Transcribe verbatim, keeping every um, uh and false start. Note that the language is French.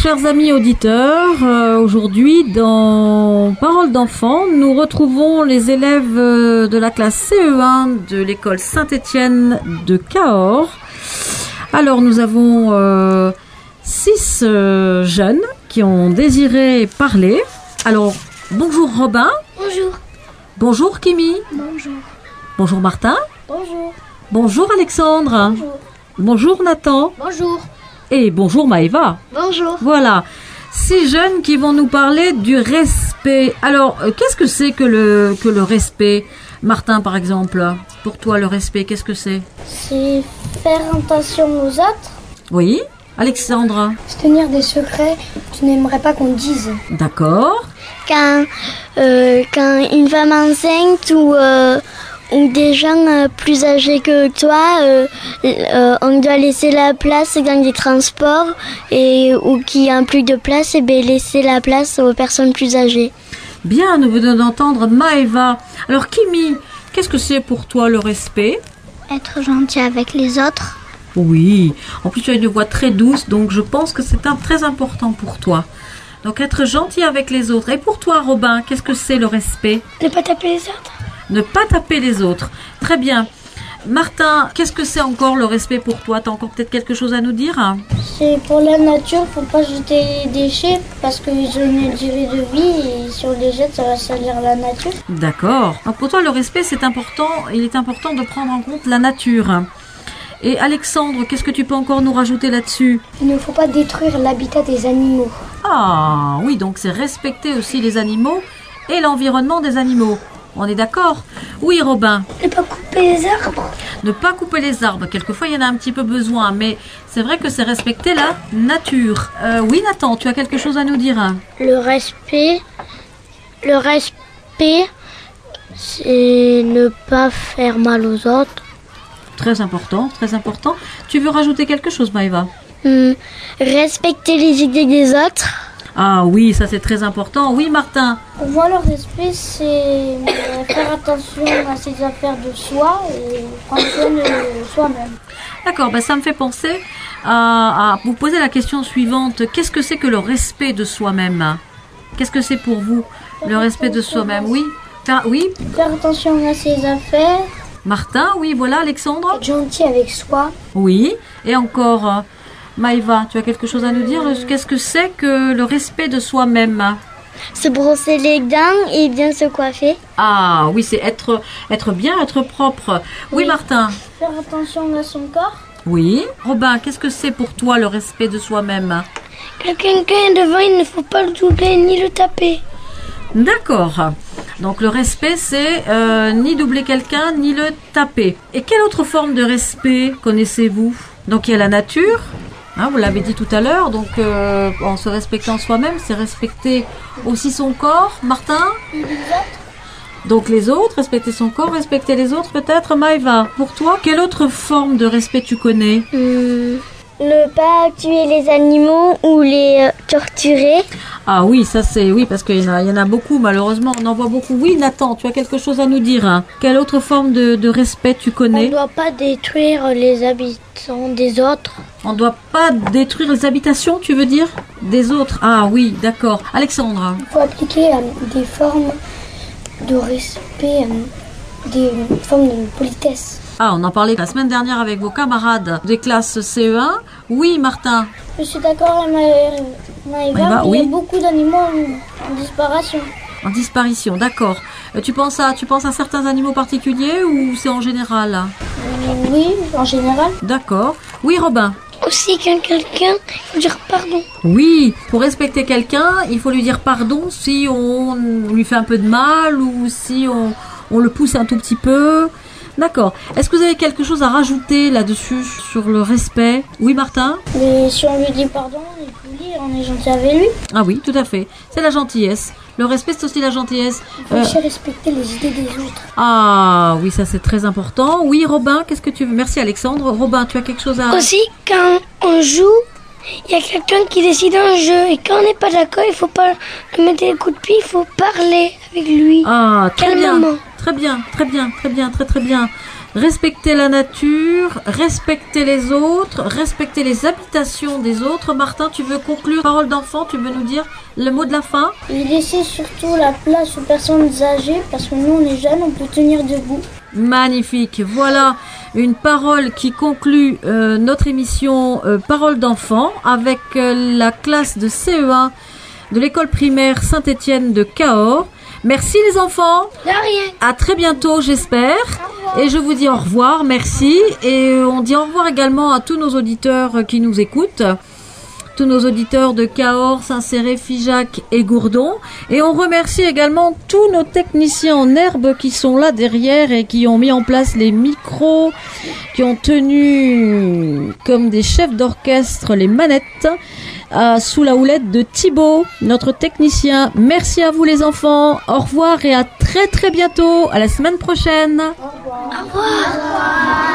chers amis auditeurs, euh, aujourd'hui dans Parole d'enfant, nous retrouvons les élèves euh, de la classe C E un de l'école Saint-Étienne de Cahors. Alors nous avons euh, six euh, jeunes qui ont désiré parler. Alors bonjour Robin. Bonjour. Bonjour Kimi. Bonjour. Bonjour Martin. Bonjour. Bonjour Alexandre. Bonjour. Bonjour Nathan. Bonjour. Et bonjour Maëva. Bonjour. Voilà, six jeunes qui vont nous parler du respect. Alors, euh, qu'est-ce que c'est que le, que le respect, Martin par exemple? Pour toi, le respect, qu'est-ce que c'est? C'est faire attention aux autres. Oui, Alexandre. Se tenir des secrets que tu n'aimerais pas qu'on dise. D'accord. Quand, euh, quand une femme enceinte ou, euh, ou des gens euh, plus âgés que toi, euh, euh, on doit laisser la place dans les transports et ou qui ont plus de place, et bien laisser la place aux personnes plus âgées. Bien, nous venons d'entendre Maëva. Alors Kimi, qu'est-ce que c'est pour toi le respect? Être gentil avec les autres. Oui, en plus tu as une voix très douce, donc je pense que c'est un, très important pour toi. Donc être gentil avec les autres. Et pour toi Robin, qu'est-ce que c'est le respect? Ne pas taper les autres. Ne pas taper les autres. Très bien. Martin, qu'est-ce que c'est encore le respect pour toi? Tu as encore peut-être quelque chose à nous dire? C'est pour la nature, faut pas jeter les déchets parce qu'ils ont une durée de vie et si on les jette, ça va salir la nature. D'accord. Donc pour toi, le respect, c'est important. Il est important de prendre en compte la nature. Et Alexandre, qu'est-ce que tu peux encore nous rajouter là-dessus? Il ne faut pas détruire l'habitat des animaux. Ah oui, donc c'est respecter aussi les animaux et l'environnement des animaux. On est d'accord? Oui, Robin. Ne pas couper les arbres. Ne pas couper les arbres. Quelquefois, il y en a un petit peu besoin, mais c'est vrai que c'est respecter la nature. Euh, oui, Nathan, tu as quelque chose à nous dire? Le respect, le respect, c'est ne pas faire mal aux autres. Très important, très important. Tu veux rajouter quelque chose, Maëva? Hum, respecter les idées des autres. Ah oui, ça c'est très important. Oui, Martin. Pour moi, le respect, c'est faire attention à ses affaires de soi et prendre soin de soi-même. D'accord, ben ça me fait penser à, à vous poser la question suivante. Qu'est-ce que c'est que le respect de soi-même? Qu'est-ce que c'est pour vous, le respect de soi-même? Oui, faire, oui. Faire attention à ses affaires. Martin, oui, voilà, Alexandre. Être gentil avec soi. Oui, et encore, euh, Maëva, tu as quelque chose à nous dire? Qu'est-ce que c'est que le respect de soi-même? Se brosser les dents et bien se coiffer. Ah oui, c'est être, être bien, être propre. Oui, Oui. Martin. Faire attention à son corps. Oui. Robin, qu'est-ce que c'est pour toi le respect de soi-même? Quand quelqu'un est devant, il ne faut pas le doubler ni le taper. D'accord. Donc le respect, c'est euh, ni doubler quelqu'un, ni le taper. Et quelle autre forme de respect connaissez-vous? Donc il y a la nature, hein, vous l'avez dit tout à l'heure, donc euh, en se respectant soi-même, c'est respecter aussi son corps. Martin? Donc les autres, respecter son corps, respecter les autres peut-être. Maëva, pour toi, quelle autre forme de respect tu connais? Hum, ne pas tuer les animaux ou les euh, torturer. Ah oui, ça c'est oui, parce qu'il y en a, il y en a beaucoup, malheureusement, on en voit beaucoup. Oui, Nathan, tu as quelque chose à nous dire, hein? Quelle autre forme de, de respect tu On connais? ne doit pas détruire les habitants des autres. On ne doit pas détruire les habitations, tu veux dire? Des autres? Ah oui, d'accord. Alexandre? Il faut appliquer euh, des formes de respect, euh, des formes de politesse. Ah, on en parlait la semaine dernière avec vos camarades des classes C E un. Oui, Martin? Je suis d'accord avec Maëva, Maëva, il y oui. a beaucoup d'animaux en, en disparition. En disparition, d'accord. Euh, Tu penses à, tu penses à certains animaux particuliers ou c'est en général? Euh, oui, en général. D'accord. Oui, Robin? Aussi, quand quelqu'un, il faut dire pardon. Oui, pour respecter quelqu'un, il faut lui dire pardon si on lui fait un peu de mal ou si on, on le pousse un tout petit peu. D'accord. Est-ce que vous avez quelque chose à rajouter là-dessus sur le respect? Oui, Martin? Mais si on lui dit pardon, il peut dire, on est gentil avec lui. Ah oui, tout à fait. C'est la gentillesse. Le respect, c'est aussi la gentillesse. Il faut Euh, aussi respecter les idées des autres. ah oui, ça c'est très important. Oui, Robin, qu'est-ce que tu veux? Merci Alexandre. Robin, tu as quelque chose à... Aussi, quand on joue, il y a quelqu'un qui décide un jeu. Et quand on n'est pas d'accord, il faut pas lui mettre des coups de pied, il faut parler avec lui. Ah, très bien. Calmement. Très bien, très bien, très bien, très très bien. Respecter la nature, respecter les autres, respecter les habitations des autres. Martin, tu veux conclure? Parole d'enfant, tu veux nous dire le mot de la fin? Et laisser surtout la place aux personnes âgées parce que nous on est jeunes, on peut tenir debout. Magnifique, voilà une parole qui conclut euh, notre émission euh, Parole d'enfant avec euh, la classe de C E un de l'école primaire Saint-Étienne de Cahors. Merci les enfants. De rien. À très bientôt, j'espère. Et je vous dis au revoir, merci. Et on dit au revoir également à tous nos auditeurs qui nous écoutent. Tous nos auditeurs de Cahors, Saint-Céré, Figeac et Gourdon. Et on remercie également tous nos techniciens en herbe qui sont là derrière et qui ont mis en place les micros, qui ont tenu comme des chefs d'orchestre les manettes. Euh, sous la houlette de Thibaut, notre technicien. Merci à vous les enfants. Au revoir et à très très bientôt. À la semaine prochaine. Au revoir. Au revoir.